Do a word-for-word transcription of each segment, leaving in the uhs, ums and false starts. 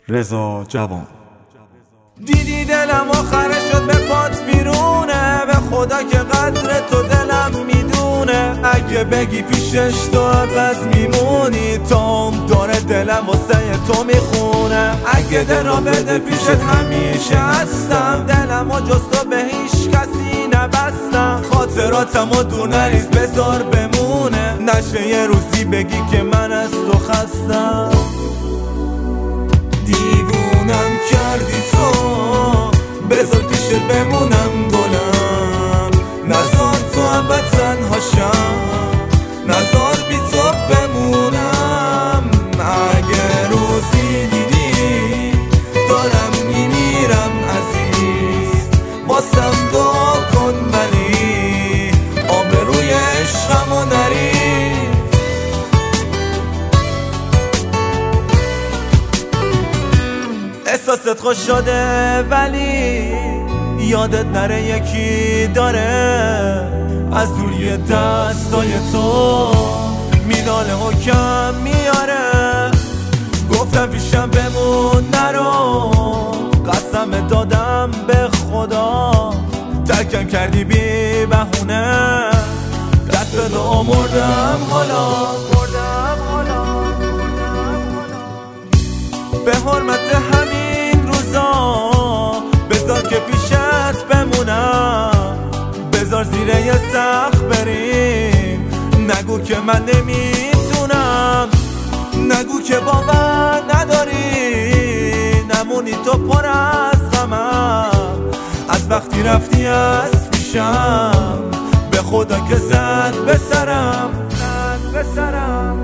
رضا جوان. دیدی دلم آخره شد به پات بیرونه، به خدا که قدر تو دلم میدونه. اگه بگی پیشش تو عوض میمونی، تا هم داره دلم واسه تو میخونه. اگه دل بده پیشت همیشه هستم، دلم و جز تو به هیچ کسی نبستم. خاطراتم و دور نریز بذار بمونه، نشه یه روزی بگی که من از تو خستم. دیوونم کردی تو، بذار پیشت بمونم گلم. نذار تو ابد تنها شم، نذار بی تو بمونم. اگه روزی دیدی دارم میمیرم عزیز، واسم دعا کن ولی آبروی عشقمو نریز. احساست خوش شده ولی یادت نره یکی داره از روی دستای تو مینال حکم میاره. گفتم پیشم بمون نرو، قسم دادم به خدا. ترکم کردی بی بهونه، دست به دعا مردم حالا. به حرمت همین روزا بذار که پیشت بمونم، بذار زیر یه سقف بریم. نگو که من نمیتونم، نگو که باور نداری، نمونی تو پر از غمم. از وقتی رفتی از پیشم، به خدا که زد به سرم، زد به سرم.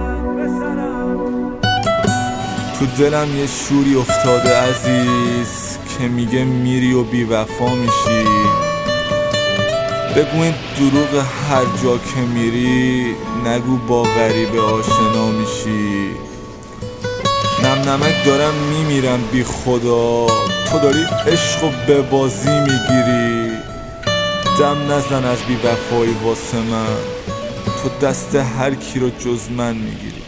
تو دلم یه شوری افتاده عزیز که میگه میری و بی وفا میشی. بگو این دروغ هر جا که میری، نگو با غریبه آشنا میشی. نم نمک دارم میمیرم بی خدا، تو داری عشق و به بازی میگیری. دم نزن از بی وفایی واسه من، تو دست هر کی رو جز من میگیری.